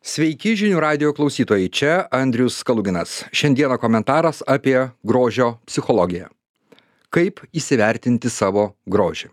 Sveiki žinių radio klausytojai, čia Andrius Kaluginas. Šiandieną komentaras apie grožio psichologiją. Kaip įsivertinti savo grožį.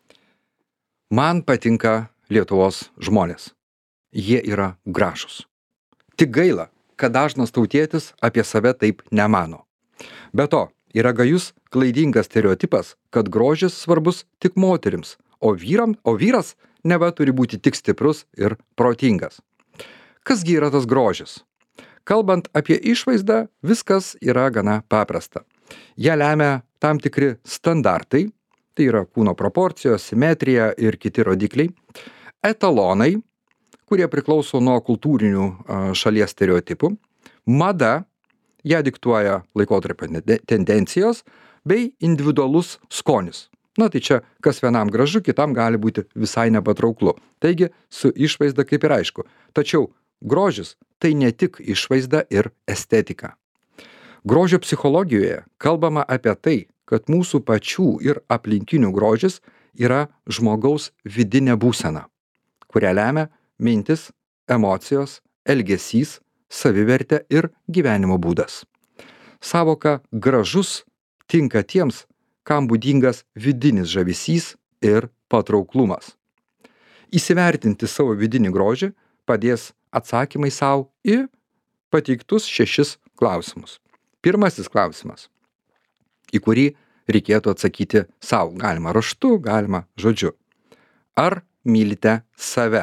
Man patinka Lietuvos žmonės. Jie yra gražūs. Tik gaila, kad dažnas tautietis apie save taip nemano. Be to, yra gajus klaidingas stereotipas, kad grožis svarbus tik moterims, o vyras neva turi būti tik stiprus ir protingas. Kasgi yra tas grožis? Kalbant apie išvaizdą, viskas yra gana paprasta. Ją lemia tam tikri standartai, tai yra kūno proporcijos, simetrija ir kiti rodikliai, etalonai, kurie priklauso nuo kultūrinių šalies stereotipų, mada, ją diktuoja laikotarpio tendencijos, bei individualus skonis. Na tai čia, kas vienam gražu, kitam gali būti visai nepatrauklu. Taigi, su išvaizda kaip ir aišku. Tačiau grožis tai ne tik išvaizda ir estetika. Grožio psichologijoje kalbama apie tai, kad mūsų pačių ir aplinkinių grožis yra žmogaus vidinė būsena, kurią lemia mintis, emocijos, elgesys, savivertė ir gyvenimo būdas. Sąvoka gražus tinka tiems, kam būdingas vidinis žavesys ir patrauklumas. Įsivertinti savo vidinį grožį padės atsakymai savo į pateiktus 6 klausimus. Pirmasis klausimas, į kurį reikėtų atsakyti savo, galima raštu, galima žodžiu. Ar mylite save?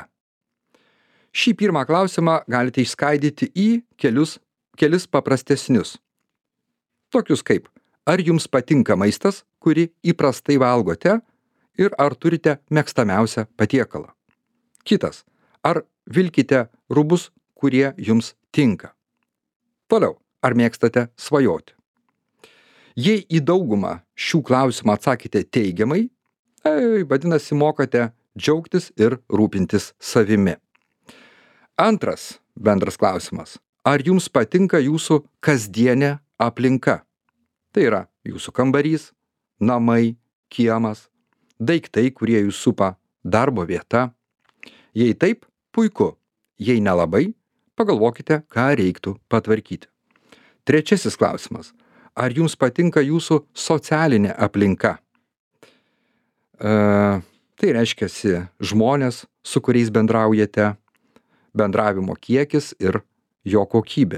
Šį pirmą klausimą galite išskaidyti į kelis paprastesnius. Tokius kaip, ar jums patinka maistas, kurį įprastai valgote ir ar turite mėgstamiausią patiekalą? Kitas, ar vilkite rūbus, kurie jums tinka? Toliau, ar mėgstate svajoti? Jei į daugumą šių klausimų atsakėte teigiamai, vadinasi, mokate džiaugtis ir rūpintis savimi. Antras bendras klausimas, ar jums patinka jūsų kasdienė aplinka? Tai yra jūsų kambarys, namai, kiemas, daiktai, kurie jūs supa, darbo vieta. Jei taip, puiku. Jei nelabai, pagalvokite, ką reiktų patvarkyti. Trečiasis klausimas. Ar jums patinka jūsų socialinė aplinka? Tai reiškiasi žmonės, su kuriais bendraujate, bendravimo kiekis ir jo kokybė.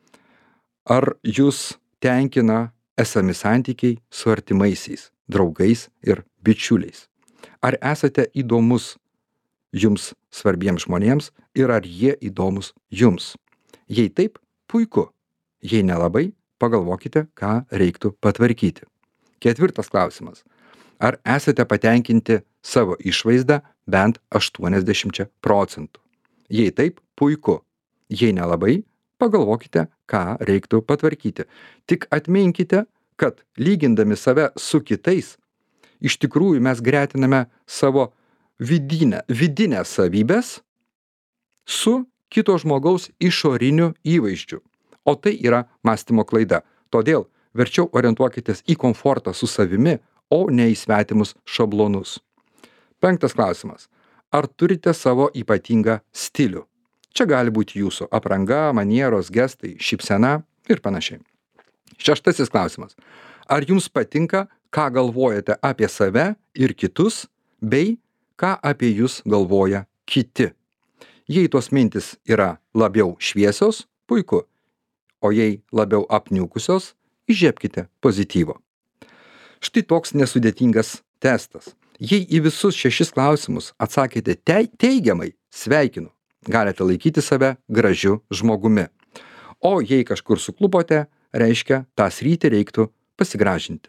Ar jūs tenkina esami santykiai su artimaisiais, draugais ir bičiuliais? Ar esate įdomus jums svarbiems žmonėms ir ar jie įdomus jums? Jei taip, puiku. Jei nelabai, pagalvokite, ką reiktų patvarkyti. Ketvirtas klausimas. Ar esate patenkinti savo išvaizdą bent 80%? Jei taip, puiku. Jei nelabai, pagalvokite, ką reiktų patvarkyti. Tik atminkite, kad lygindami save su kitais, iš tikrųjų mes gretiname savo vidinės savybės su kito žmogaus išoriniu įvaizdžiu. O tai yra mąstymo klaida. Todėl verčiau orientuokitės į komfortą su savimi, o ne į svetimus šablonus. 5 klausimas. Ar turite savo ypatingą stilių? Čia gali būti jūsų apranga, manieros, gestai, šypsena ir panašiai. 6 klausimas. Ar jums patinka, ką galvojate apie save ir kitus, bei ką apie jūs galvoja kiti? Jei tos mintis yra labiau šviesios, puiku. O jei labiau apniukusios, įžiebkite pozityvo. Štai toks nesudėtingas testas. Jei į visus 6 klausimus atsakėte teigiamai, sveikinu. Galite laikyti save gražiu žmogumi. O jei kažkur suklupote, reiškia, tą sritį reiktų pasigražinti.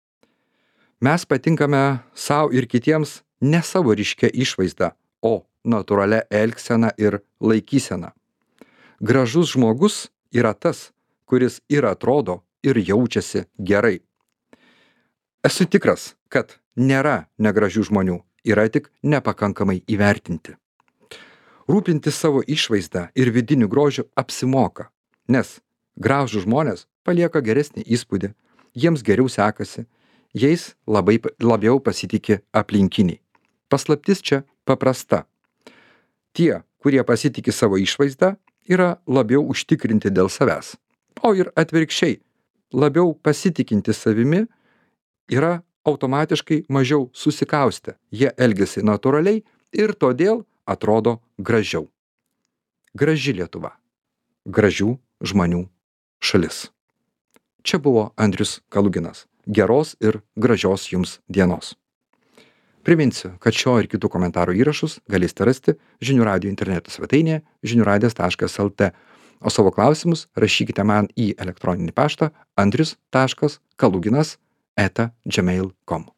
Mes patinkame savo ir kitiems ne savo ryškia išvaizda, o natūralia elgsena ir laikysena. Gražus žmogus yra tas, kuris ir atrodo, ir jaučiasi gerai. Esu tikras, kad nėra negražių žmonių, yra tik nepakankamai įvertinti. Rūpintis savo išvaizdą ir vidiniu grožiu apsimoka, nes gražūs žmonės palieka geresnį įspūdį, jiems geriau sekasi, jais labiau pasitiki aplinkiniai. Paslaptis čia paprasta. Tie, kurie pasitiki savo išvaizdą, yra labiau užtikrinti dėl savęs. O ir atvirkščiai, labiau pasitikinti savimi yra automatiškai mažiau susikaustę. Jie elgiasi natūraliai ir todėl atrodo gražiau. Graži Lietuva. Gražių žmonių šalis. Čia buvo Andrius Kaluginas. Geros ir gražios jums dienos. Priminsiu, kad šio ir kitų komentarų įrašus galėsite rasti Žinių radijo interneto svetainėje žiniųradijas.lt, o savo klausimus rašykite man į elektroninį paštą andrius.kaluginas@gmail.com.